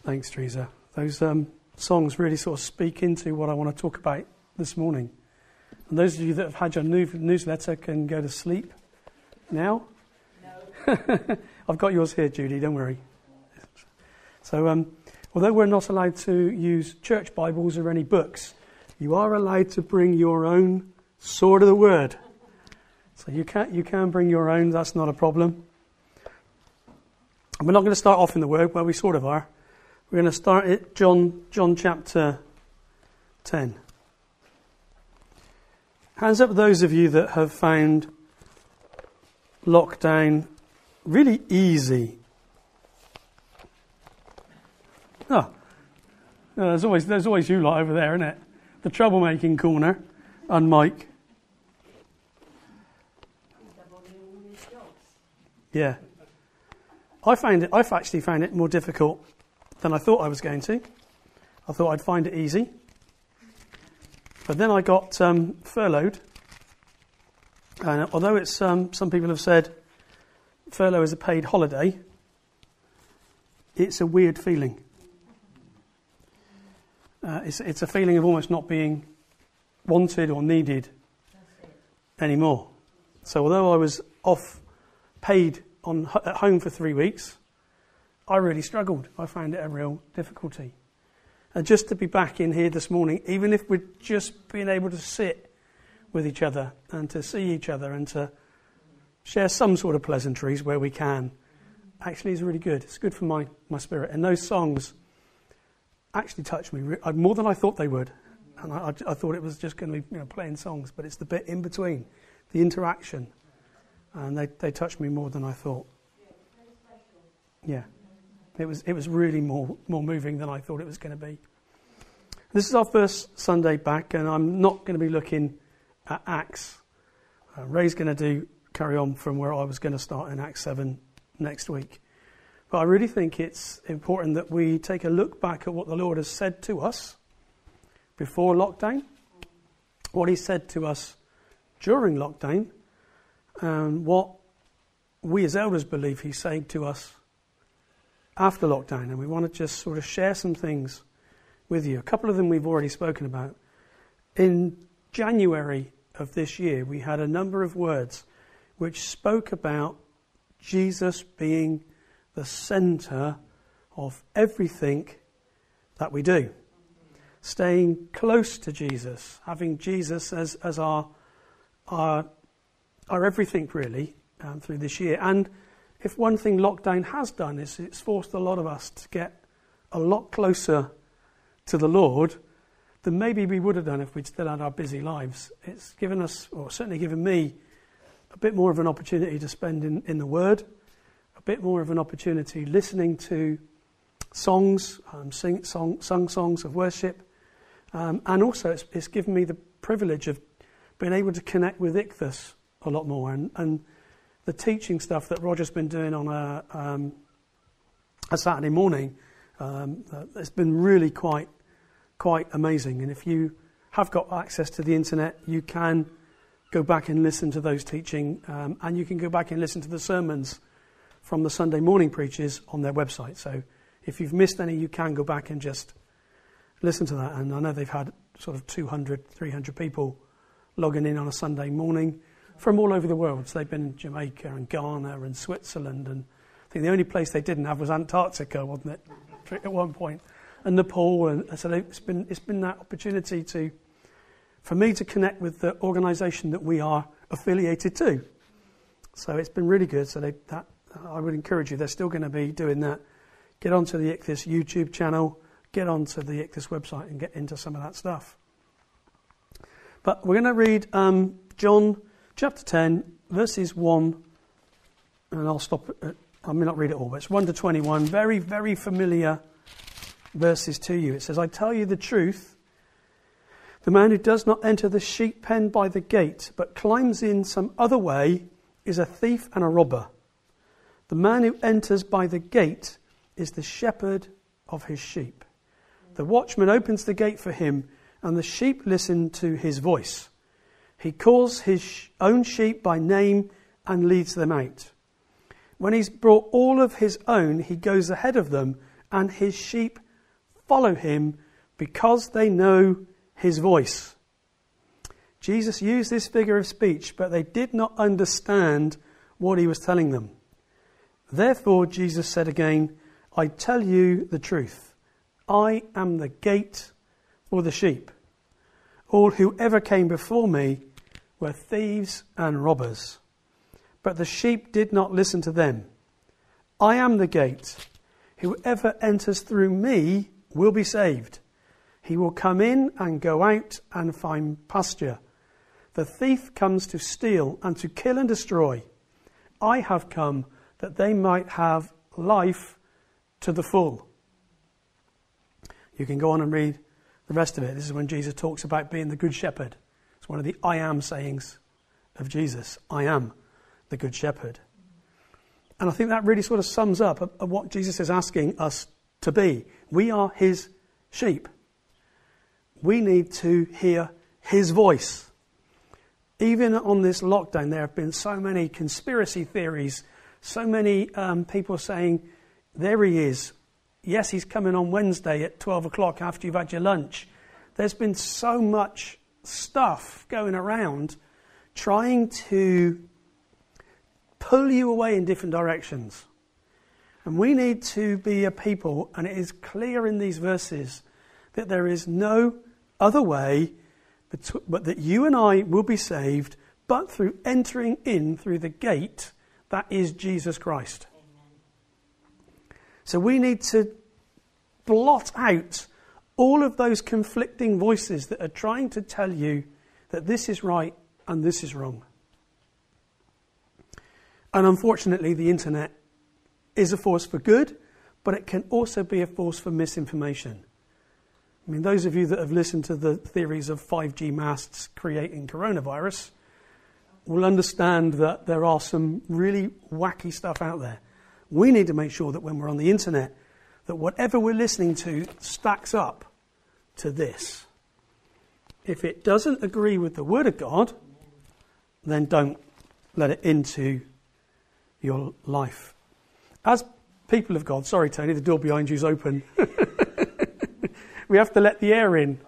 Thanks, Teresa. Those songs really sort of speak into what I want to talk about this morning. And those of you that have had your newsletter can go to sleep now. No. I've got yours here, Judy, don't worry. So, although we're not allowed to use church Bibles or any books, you are allowed to bring your own sword of the word. So you can bring your own, that's not a problem. And we're not going to start off in the word, well, we sort of are. We're going to start at John chapter 10. Hands up those of you that have found lockdown really easy. Oh, there's always you lot over there, isn't it? The troublemaking corner, and Mike. Yeah. I've actually found it more difficult than I thought I was going to. I thought I'd find it easy. But then I got furloughed. And although it's some people have said furlough is a paid holiday, it's a weird feeling. It's a feeling of almost not being wanted or needed anymore. So although I was off paid at home for 3 weeks, I really struggled. I found it a real difficulty. And just to be back in here this morning, even if we're just being able to sit with each other and to see each other and to share some sort of pleasantries where we can, actually is really good. It's good for my spirit. And those songs actually touched me more than I thought they would. And I thought it was just going to be playing songs, but it's the bit in between, the interaction. And they touched me more than I thought. Yeah. It was really more moving than I thought it was going to be. This is our first Sunday back, and I'm not going to be looking at Acts. Ray's going to carry on from where I was going to start in Acts 7 next week. But I really think it's important that we take a look back at what the Lord has said to us before lockdown, what he said to us during lockdown, and what we as elders believe he's saying to us after lockdown. And we want to just sort of share some things with you. A couple of them we've already spoken about. In January of this year, we had a number of words which spoke about Jesus being the centre of everything that we do. Staying close to Jesus, having Jesus as our everything really through this year. And if one thing lockdown has done is it's forced a lot of us to get a lot closer to the Lord than maybe we would have done if we'd still had our busy lives. It's given us, or certainly given me, a bit more of an opportunity to spend in the Word, a bit more of an opportunity listening to songs, sung songs of worship, and also it's given me the privilege of being able to connect with Ichthus a lot more, and the teaching stuff that Roger's been doing on a Saturday morning, it's been really quite amazing. And if you have got access to the internet, you can go back and listen to those teaching, and you can go back and listen to the sermons from the Sunday morning preachers on their website. So if you've missed any, you can go back and just listen to that. And I know they've had sort of 200, 300 people logging in on a Sunday morning from all over the world. So they've been in Jamaica and Ghana and Switzerland, and I think the only place they didn't have was Antarctica, wasn't it, at one point, and Nepal. And so it's been that opportunity for me to connect with the organisation that we are affiliated to. So it's been really good. So I would encourage you. They're still going to be doing that. Get onto the Ichthus YouTube channel. Get onto the Ichthus website and get into some of that stuff. But we're going to read John chapter 10, verses 1, and I'll stop at, I may not read it all, but it's 1 to 21, very, very familiar verses to you. It says, I tell you the truth, the man who does not enter the sheep pen by the gate, but climbs in some other way, is a thief and a robber. The man who enters by the gate is the shepherd of his sheep. The watchman opens the gate for him, and the sheep listen to his voice. He calls his own sheep by name and leads them out. When he's brought all of his own, he goes ahead of them, and his sheep follow him because they know his voice. Jesus used this figure of speech, but they did not understand what he was telling them. Therefore, Jesus said again, I tell you the truth. I am the gate for the sheep. All who ever came before me were thieves and robbers, but the sheep did not listen to them. I am the gate. Whoever enters through me will be saved. He will come in and go out and find pasture. The thief comes to steal and to kill and destroy. I have come that they might have life to the full. You can go on and read the rest of it. This is when Jesus talks about being the good shepherd. It's one of the I am sayings of Jesus. I am the good shepherd. And I think that really sort of sums up what Jesus is asking us to be. We are his sheep. We need to hear his voice. Even on this lockdown, there have been so many conspiracy theories, so many people saying, there he is. Yes, he's coming on Wednesday at 12 o'clock after you've had your lunch. There's been so much stuff going around trying to pull you away in different directions. And we need to be a people, and it is clear in these verses that there is no other way but that you and I will be saved, but through entering in through the gate that is Jesus Christ. Amen. So we need to blot out all of those conflicting voices that are trying to tell you that this is right and this is wrong. And unfortunately, the internet is a force for good, but it can also be a force for misinformation. I mean, those of you that have listened to the theories of 5G masts creating coronavirus will understand that there are some really wacky stuff out there. We need to make sure that when we're on the internet, that whatever we're listening to stacks up to this. If it doesn't agree with the Word of God, then don't let it into your life. As people of God, sorry Tony, the door behind you is open. We have to let the air in.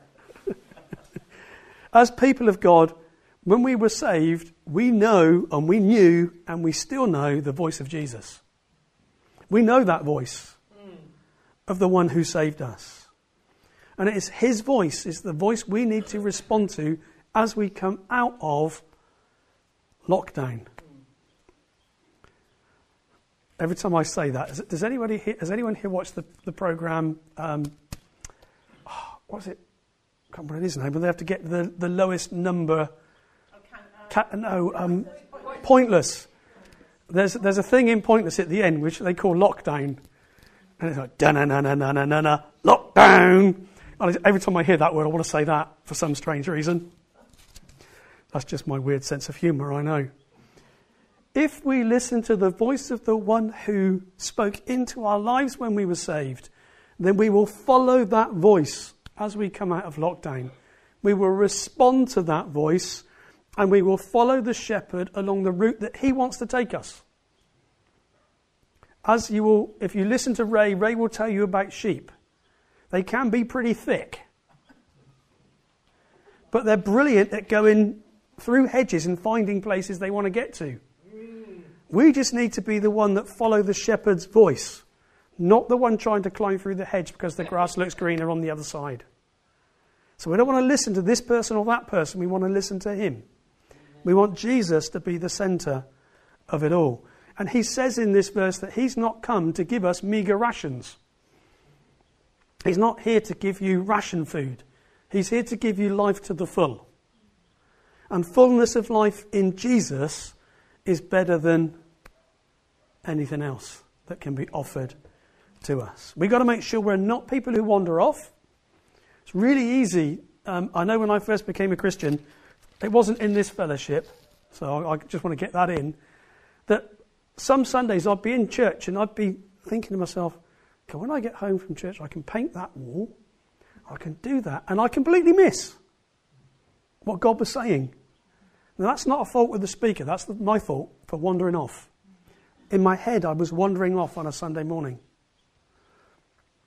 As people of God, when we were saved, we know and we knew and we still know the voice of Jesus. We know that voice of the one who saved us. And it is his voice, is the voice we need to respond to as we come out of lockdown. Every time I say that, has anyone here watched the programme? What is it? I can't remember what it is now, but they have to get the lowest number. Pointless. There's a thing in Pointless at the end which they call lockdown, and it's like da-na-na-na-na-na-na, lockdown. And every time I hear that word, I want to say that for some strange reason. That's just my weird sense of humour, I know. If we listen to the voice of the one who spoke into our lives when we were saved, then we will follow that voice as we come out of lockdown. We will respond to that voice and we will follow the shepherd along the route that he wants to take us. If you listen to Ray will tell you about sheep. They can be pretty thick, but they're brilliant at going through hedges and finding places they want to get to. We just need to be the one that follow the shepherd's voice, not the one trying to climb through the hedge because the grass looks greener on the other side. So we don't want to listen to this person or that person. We want to listen to him. We want Jesus to be the centre of it all. And he says in this verse that he's not come to give us meagre rations. He's not here to give you ration food. He's here to give you life to the full. And fullness of life in Jesus is better than anything else that can be offered to us. We've got to make sure we're not people who wander off. It's really easy. I know when I first became a Christian, it wasn't in this fellowship, so I just want to get that in, that some Sundays I'd be in church and I'd be thinking to myself, okay, when I get home from church, I can paint that wall, I can do that, and I completely miss what God was saying. Now, that's not a fault with the speaker, that's my fault for wandering off. In my head, I was wandering off on a Sunday morning.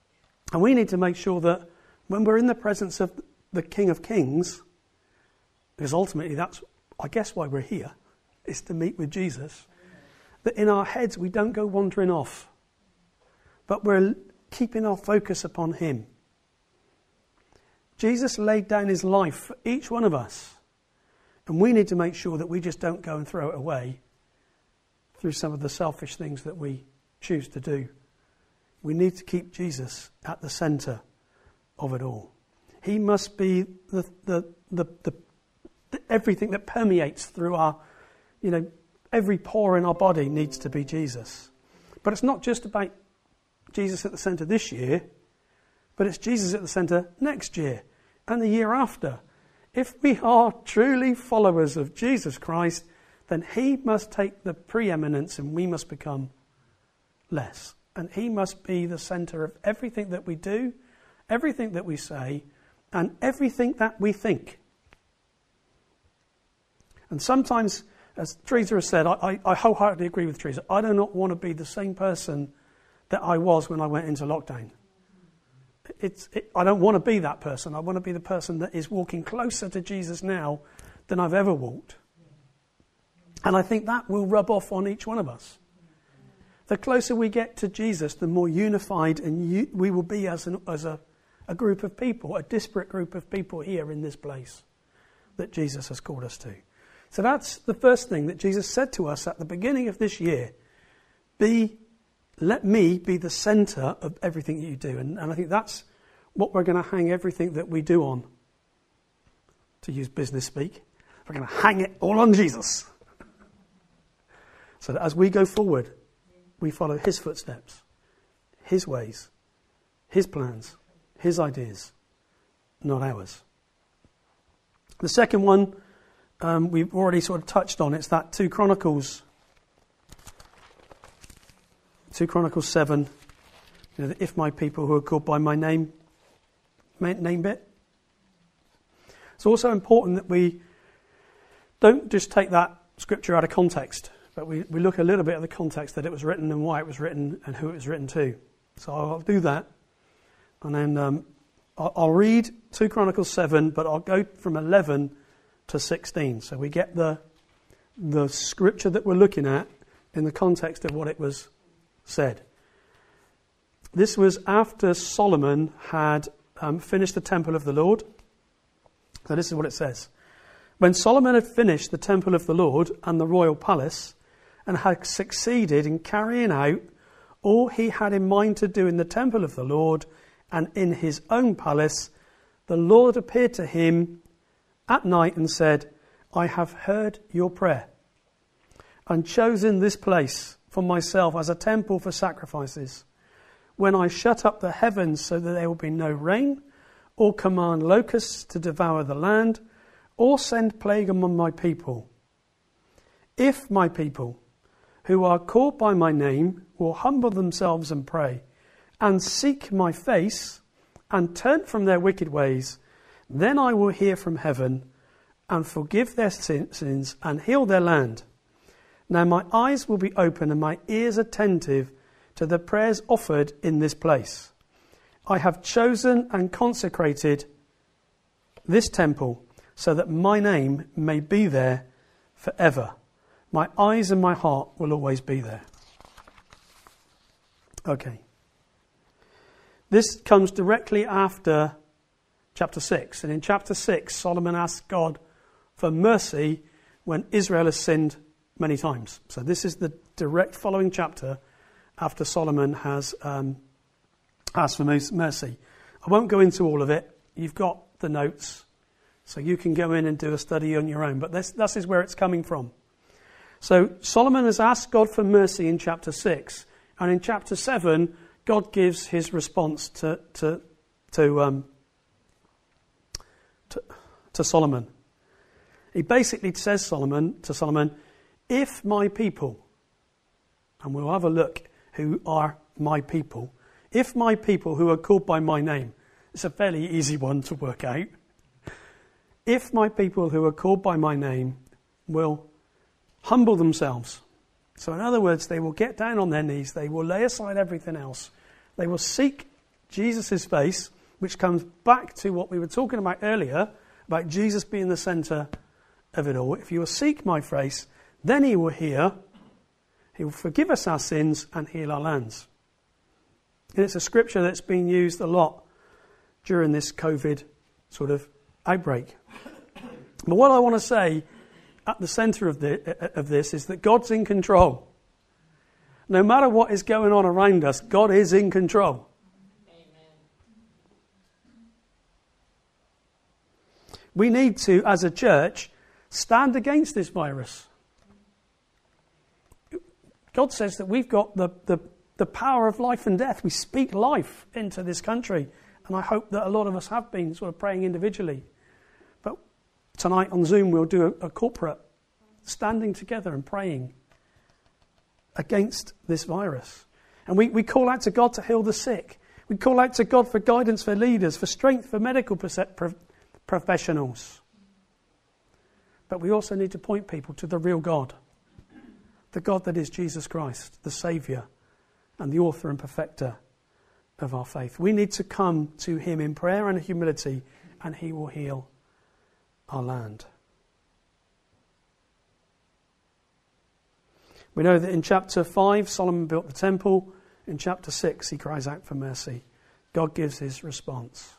And we need to make sure that when we're in the presence of the King of Kings, because ultimately that's, I guess, why we're here, is to meet with Jesus, that in our heads we don't go wandering off, but we're keeping our focus upon him. Jesus laid down his life for each one of us, and we need to make sure that we just don't go and throw it away through some of the selfish things that we choose to do. We need to keep Jesus at the centre of it all. He must be the everything that permeates through our, every pore in our body needs to be Jesus. But it's not just about Jesus at the centre this year, but it's Jesus at the centre next year and the year after. If we are truly followers of Jesus Christ, then he must take the preeminence and we must become less. And he must be the centre of everything that we do, everything that we say, and everything that we think. And sometimes, as Teresa has said, I wholeheartedly agree with Teresa. I do not want to be the same person that I was when I went into lockdown. I don't want to be that person. I want to be the person that is walking closer to Jesus now than I've ever walked. And I think that will rub off on each one of us. The closer we get to Jesus, the more unified we will be as a group of people, a disparate group of people here in this place that Jesus has called us to. So that's the first thing that Jesus said to us at the beginning of this year. Let me be the centre of everything that you do. And I think that's what we're going to hang everything that we do on. To use business speak, we're going to hang it all on Jesus. So that as we go forward, we follow his footsteps, his ways, his plans, his ideas, not ours. The second one we've already sort of touched on. It's that 2 Chronicles 7, if my people who are called by my name bit. It's also important that we don't just take that scripture out of context, but we look a little bit at the context that it was written and why it was written and who it was written to. So I'll do that. And then I'll read 2 Chronicles 7, but I'll go from 11 to 16. So we get the scripture that we're looking at in the context of what it was said. This was after Solomon had finished the temple of the Lord. So this is what it says. When Solomon had finished the temple of the Lord and the royal palace, and had succeeded in carrying out all he had in mind to do in the temple of the Lord and in his own palace, the Lord appeared to him at night and said, I have heard your prayer and chosen this place for myself as a temple for sacrifices. When I shut up the heavens so that there will be no rain, or command locusts to devour the land, or send plague among my people. If my people, who are called by my name, will humble themselves and pray, and seek my face, and turn from their wicked ways, then I will hear from heaven, and forgive their sins, and heal their land. Now my eyes will be open, and my ears attentive to the prayers offered in this place. I have chosen and consecrated this temple, so that my name may be there forever. My eyes and my heart will always be there. Okay. This comes directly after chapter 6. And in chapter 6, Solomon asked God for mercy when Israel has sinned many times. So this is the direct following chapter after Solomon has asked for mercy. I won't go into all of it. You've got the notes, so you can go in and do a study on your own. But this is where it's coming from. So Solomon has asked God for mercy in chapter 6. And in chapter 7, God gives his response to Solomon. He basically says to Solomon, if my people, and we'll have a look who are my people, if my people who are called by my name, it's a fairly easy one to work out. If my people who are called by my name will humble themselves. So in other words, they will get down on their knees, they will lay aside everything else, they will seek Jesus' face, which comes back to what we were talking about earlier, about Jesus being the centre of it all. If you will seek my face, then he will hear, he will forgive us our sins and heal our lands. And it's a scripture that's been used a lot during this COVID sort of outbreak. But what I want to say at the centre of this is that God's in control. No matter what is going on around us, God is in control. We need to, as a church, stand against this virus. God says that we've got the power of life and death. We speak life into this country. And I hope that a lot of us have been sort of praying individually. But tonight on Zoom we'll do a corporate standing together and praying against this virus. And we call out to God to heal the sick. We call out to God for guidance for leaders, for strength for medical professionals. But we also need to point people to the real God. The God that is Jesus Christ, the Saviour and the author and perfecter of our faith. We need to come to him in prayer and humility, and he will heal our land. We know that in chapter 5, Solomon built the temple. In chapter 6, he cries out for mercy. God gives his response.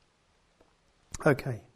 Okay.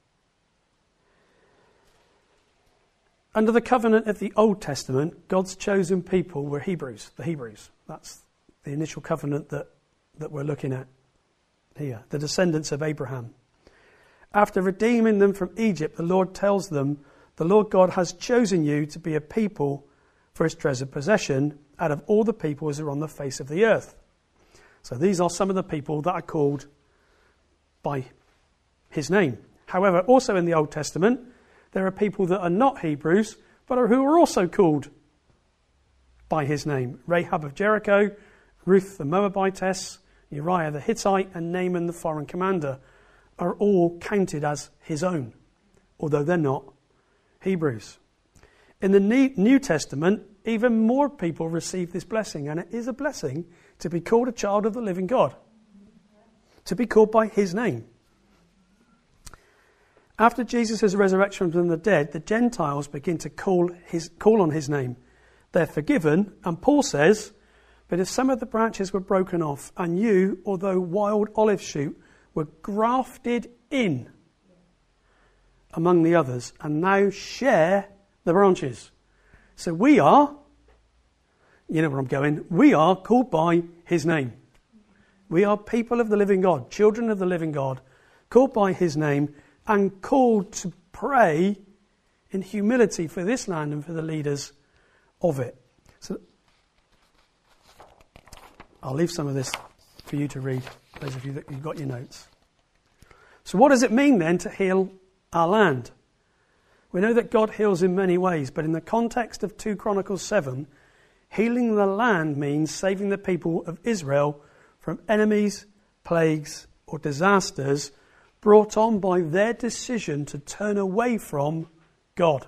Under the covenant of the Old Testament, God's chosen people were Hebrews, the Hebrews. That's the initial covenant that we're looking at here, the descendants of Abraham. After redeeming them from Egypt, the Lord tells them, the Lord God has chosen you to be a people for his treasured possession out of all the peoples who are on the face of the earth. So these are some of the people that are called by his name. However, also in the Old Testament, there are people that are not Hebrews, but who are also called by his name. Rahab of Jericho, Ruth the Moabitess, Uriah the Hittite, and Naaman the foreign commander are all counted as his own, although they're not Hebrews. In the New Testament, even more people receive this blessing, and it is a blessing to be called a child of the living God, to be called by his name. After Jesus' resurrection from the dead, the Gentiles begin to call on his name. They're forgiven, and Paul says, but if some of the branches were broken off, and you, although wild olive shoot, were grafted in among the others, and now share the branches. So we are, you know where I'm going, we are called by his name. We are people of the living God, children of the living God, called by his name, and called to pray in humility for this land and for the leaders of it. So I'll leave some of this for you to read, those of you that you've got your notes. So what does it mean then to heal our land? We know that God heals in many ways, but in the context of 2 Chronicles 7, healing the land means saving the people of Israel from enemies, plagues, or disasters brought on by their decision to turn away from God.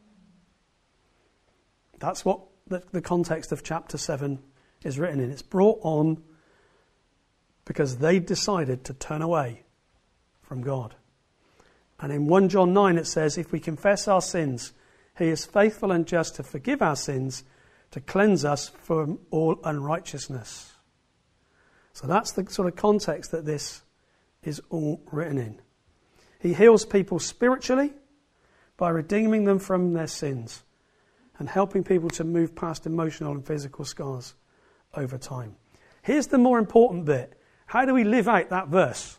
That's what the context of chapter 7 is written in. It's brought on because they decided to turn away from God. And in 1 John 9 it says, if we confess our sins, he is faithful and just to forgive our sins, to cleanse us from all unrighteousness. So that's the sort of context that this is all written in. He heals people spiritually by redeeming them from their sins and helping people to move past emotional and physical scars over time. Here's the more important bit. How do we live out that verse?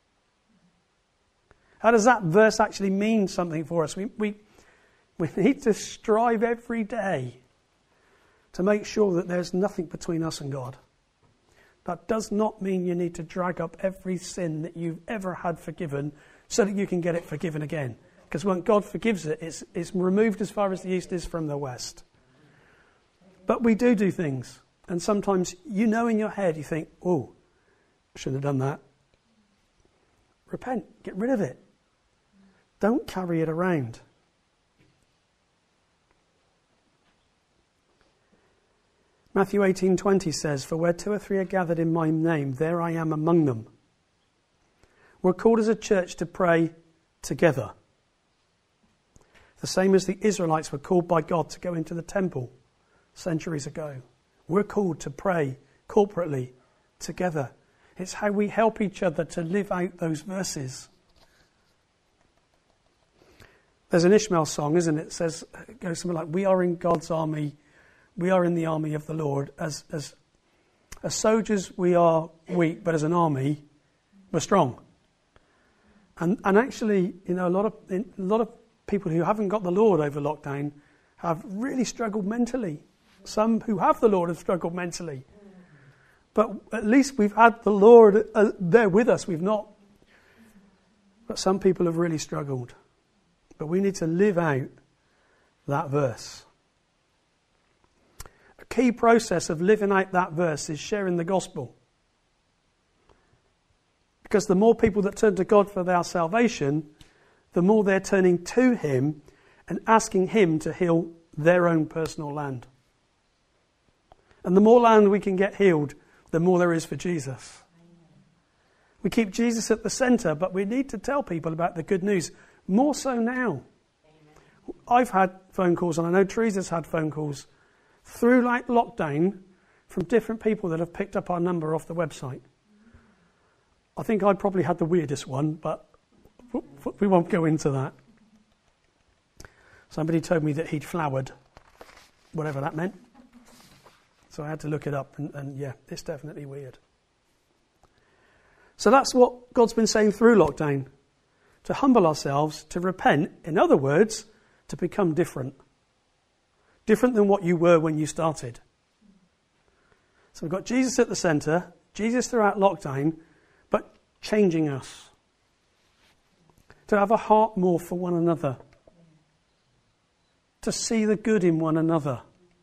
How does that verse actually mean something for us? We need to strive every day to make sure that there's nothing between us and God. That does not mean you need to drag up every sin that you've ever had forgiven so that you can get it forgiven again. Because when God forgives it, it's removed as far as the east is from the west. But we do things. And sometimes you know in your head, you think, oh, shouldn't have done that. Repent. Get rid of it. Don't carry it around. Matthew 18:20 says, for where 2 or 3 are gathered in my name, there I am among them. We're called as a church to pray together. The same as the Israelites were called by God to go into the temple centuries ago. We're called to pray corporately together. It's how we help each other to live out those verses. There's an Ishmael song, isn't it? It goes something like, we are in God's army, we are in the army of the Lord. As soldiers we are weak, but as an army we're strong. And actually, a lot of people who haven't got the Lord over lockdown have really struggled mentally. Some who have the Lord have struggled mentally. But at least we've had the Lord there with us. We've not. But some people have really struggled. But we need to live out that verse. A key process of living out that verse is sharing the gospel. Because the more people that turn to God for their salvation, the more they're turning to Him and asking Him to heal their own personal land. And the more land we can get healed, the more there is for Jesus. We keep Jesus at the centre, but we need to tell people about the good news. More so now. I've had phone calls, and I know Teresa's had phone calls through lockdown from different people that have picked up our number off the website. I think I probably had the weirdest one, but we won't go into that. Somebody told me that he'd flowered, whatever that meant. So I had to look it up, and yeah, it's definitely weird. So that's what God's been saying through lockdown. To humble ourselves, to repent, in other words, to become different. Different than what you were when you started. So we've got Jesus at the centre, Jesus throughout lockdown, but changing us. To have a heart more for one another. To see the good in one another.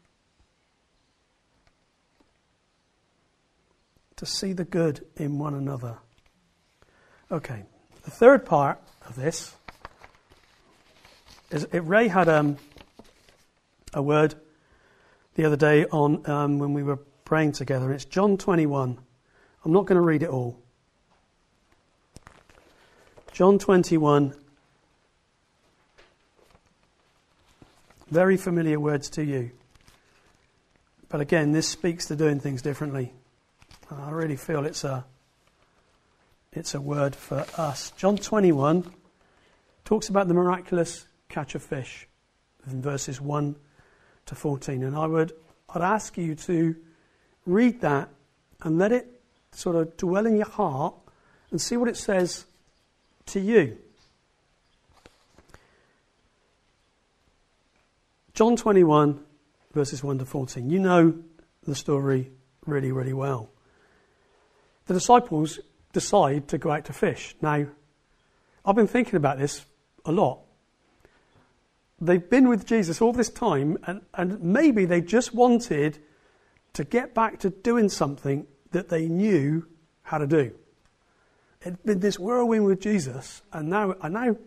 To see the good in one another. Okay, the third part of this is Ray had a word the other day on when we were praying together. It's John 21. I'm not going to read it all. John 21. Very familiar words to you. But again, this speaks to doing things differently. I really feel it's a word for us. John 21 talks about the miraculous catch of fish in verses 1 to 14. And I'd ask you to read that and let it sort of dwell in your heart and see what it says to you. John 21 verses 1 to 14. You know the story really, really well. The disciples decide to go out to fish. Now, I've been thinking about this a lot. They've been with Jesus all this time, and maybe they just wanted to get back to doing something that they knew how to do. It'd been this whirlwind with Jesus, and now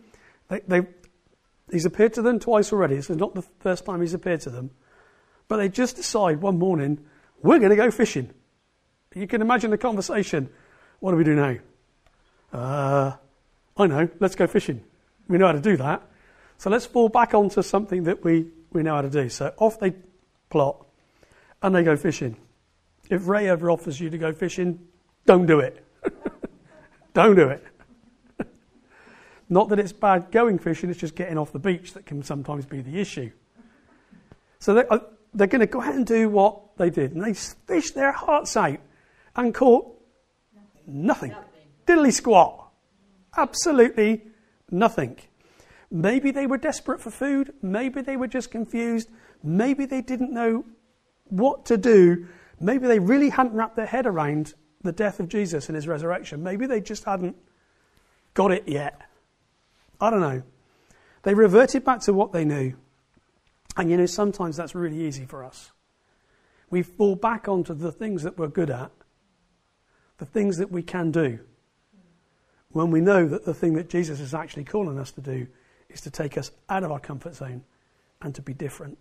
he's appeared to them twice already. This is not the first time he's appeared to them. But they just decide one morning, we're going to go fishing. You can imagine the conversation. What do we do now? I know, let's go fishing. We know how to do that. So let's fall back onto something that we know how to do. So off they plot and they go fishing. If Ray ever offers you to go fishing, don't do it. Don't do it. Not that it's bad going fishing, it's just getting off the beach that can sometimes be the issue. So they're going to go ahead and do what they did. And they fished their hearts out and caught nothing. Diddly squat. Absolutely nothing. Maybe they were desperate for food. Maybe they were just confused. Maybe they didn't know what to do. Maybe they really hadn't wrapped their head around the death of Jesus and his resurrection. Maybe they just hadn't got it yet. I don't know. They reverted back to what they knew. And sometimes that's really easy for us. We fall back onto the things that we're good at, the things that we can do, when we know that the thing that Jesus is actually calling us to do is to take us out of our comfort zone and to be different.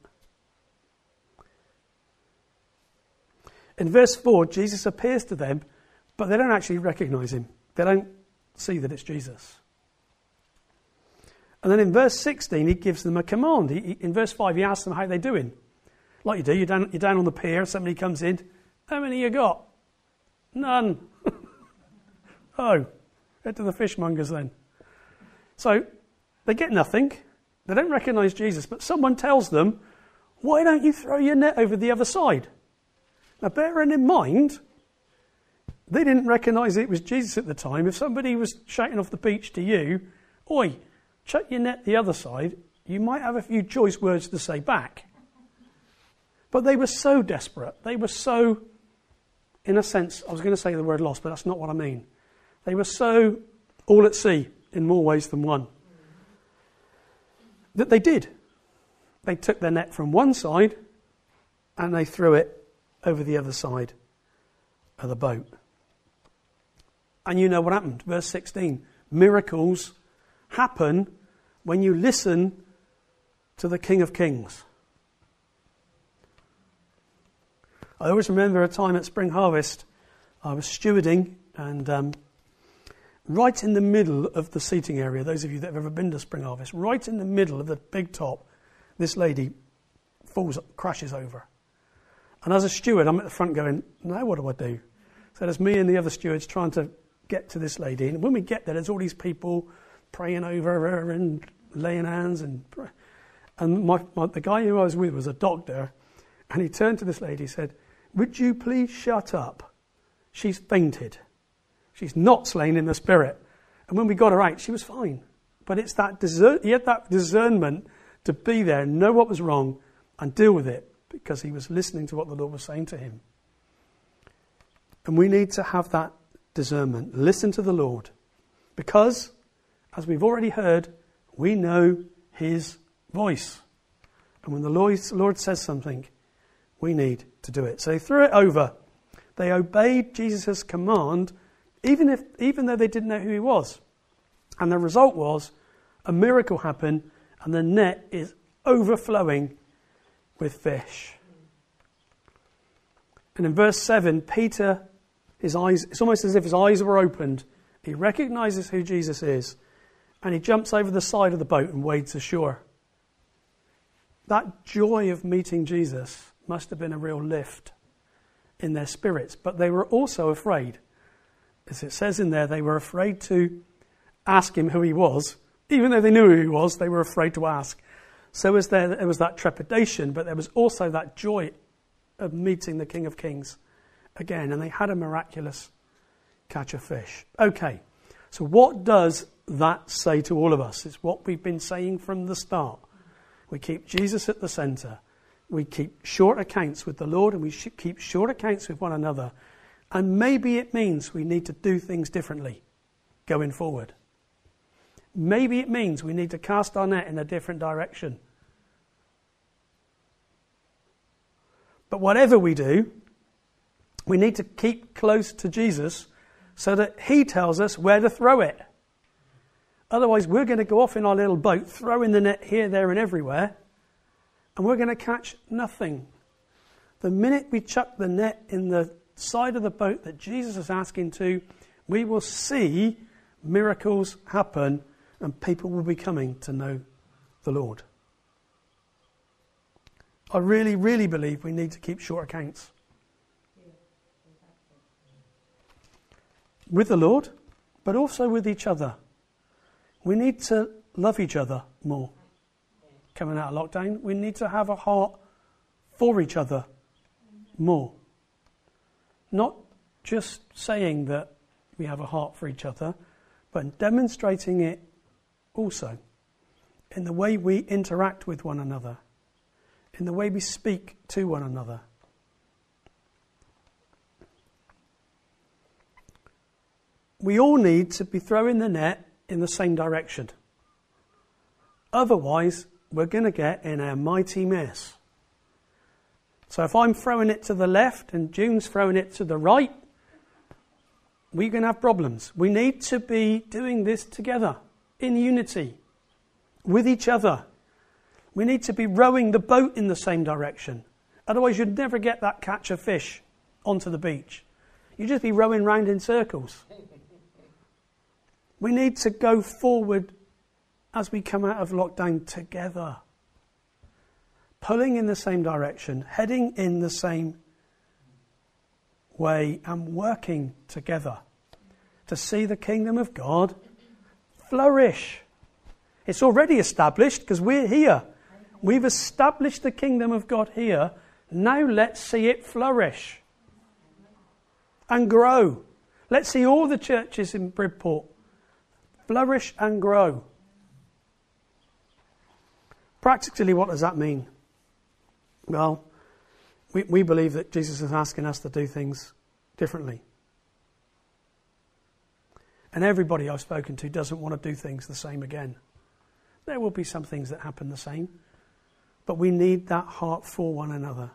In verse 4, Jesus appears to them, but they don't actually recognize him. They don't see that it's Jesus. And then in verse 16, he gives them a command. In verse 5, he asks them how they're doing. Like you do, you're down on the pier, somebody comes in. How many you got? None. Oh, head to the fishmongers then. So they get nothing. They don't recognise Jesus, but someone tells them, why don't you throw your net over the other side? Now, bearing in mind, they didn't recognise it was Jesus at the time. If somebody was shouting off the beach to you, oi, chuck your net the other side, you might have a few choice words to say back. But they were so desperate. They were so, in a sense, I was going to say the word lost, but that's not what I mean. They were so all at sea in more ways than one that they did. They took their net from one side and they threw it over the other side of the boat. And you know what happened. Verse 16. Miracles happen when you listen to the King of Kings. I always remember a time at Spring Harvest, I was stewarding and right in the middle of the seating area, those of you that have ever been to Spring Harvest, right in the middle of the big top, this lady crashes over. And as a steward, I'm at the front going, now what do I do? So there's me and the other stewards trying to get to this lady. And when we get there, there's all these people praying over her and laying hands. And the guy who I was with was a doctor. And he turned to this lady and said, would you please shut up? She's fainted. She's not slain in the spirit. And when we got her out, she was fine. But it's that he had that discernment to be there, know what was wrong, and deal with it, because he was listening to what the Lord was saying to him. And we need to have that discernment. Listen to the Lord. Because, as we've already heard, we know his voice. And when the Lord says something, we need to do it. So they threw it over. They obeyed Jesus' command, even though they didn't know who he was. And the result was a miracle happened, and the net is overflowing with fish. And in verse 7, Peter, his eyes, it's almost as if his eyes were opened. He recognises who Jesus is, and he jumps over the side of the boat and wades ashore. That joy of meeting Jesus must have been a real lift in their spirits. But they were also afraid. As it says in there, they were afraid to ask him who he was. Even though they knew who he was, they were afraid to ask. So there was that trepidation, but there was also that joy of meeting the King of Kings again. And they had a miraculous catch of fish. Okay, so what does that say to all of us? It's what we've been saying from the start. We keep Jesus at the centre. We keep short accounts with the Lord, and we keep short accounts with one another. And maybe it means we need to do things differently going forward. Maybe it means we need to cast our net in a different direction. But whatever we do, we need to keep close to Jesus so that he tells us where to throw it. Otherwise, we're going to go off in our little boat, throwing the net here, there and everywhere, and we're going to catch nothing. The minute we chuck the net in the side of the boat that Jesus is asking to, we will see miracles happen and people will be coming to know the Lord. I really, really believe we need to keep short accounts. With the Lord, but also with each other. We need to love each other more. Coming out of lockdown, we need to have a heart for each other more. Not just saying that we have a heart for each other, but demonstrating it also in the way we interact with one another, in the way we speak to one another. We all need to be throwing the net in the same direction. Otherwise, we're going to get in a mighty mess. So if I'm throwing it to the left and June's throwing it to the right, we're going to have problems. We need to be doing this together, in unity, with each other. We need to be rowing the boat in the same direction. Otherwise, you'd never get that catch of fish onto the beach. You'd just be rowing round in circles. We need to go forward as we come out of lockdown together. Pulling in the same direction, heading in the same way and working together to see the kingdom of God flourish. It's already established because we're here. We've established the kingdom of God here. Now let's see it flourish and grow. Let's see all the churches in Bridport flourish and grow. Practically, what does that mean? Well, we believe that Jesus is asking us to do things differently. And everybody I've spoken to doesn't want to do things the same again. There will be some things that happen the same, but we need that heart for one another.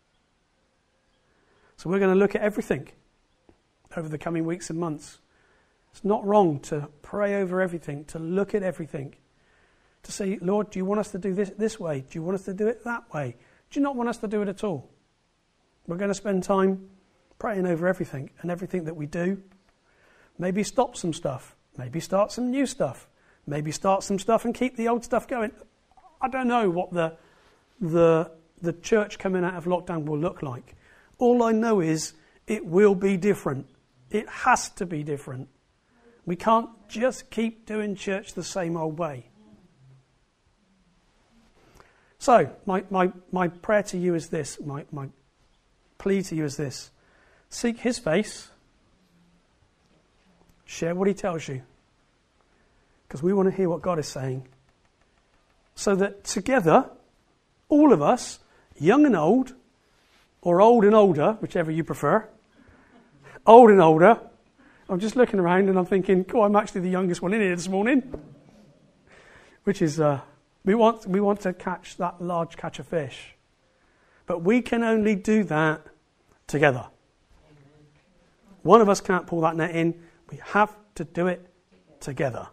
So we're going to look at everything over the coming weeks and months. It's not wrong to pray over everything, to look at everything, to say, Lord, do you want us to do this way? Do you want us to do it that way? Do you not want us to do it at all? We're going to spend time praying over everything and everything that we do. Maybe stop some stuff. Maybe start some new stuff. Maybe start some stuff and keep the old stuff going. I don't know what the church coming out of lockdown will look like. All I know is it will be different. It has to be different. We can't just keep doing church the same old way. So, my prayer to you is this, my plea to you is this. Seek his face. Share what he tells you. Because we want to hear what God is saying. So that together, all of us, young and old, or old and older, whichever you prefer, old and older, I'm just looking around and I'm thinking, oh, I'm actually the youngest one in here this morning. Which is, we want to catch that large catch of fish. But we can only do that together. One of us can't pull that net in. We have to do it together.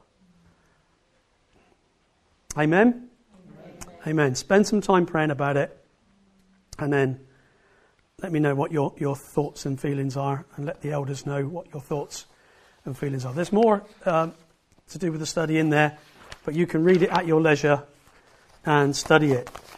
Amen? Amen. Spend some time praying about it. And then let me know what your thoughts and feelings are. And let the elders know what your thoughts and feelings are. There's more to do with the study in there. But you can read it at your leisure and study it.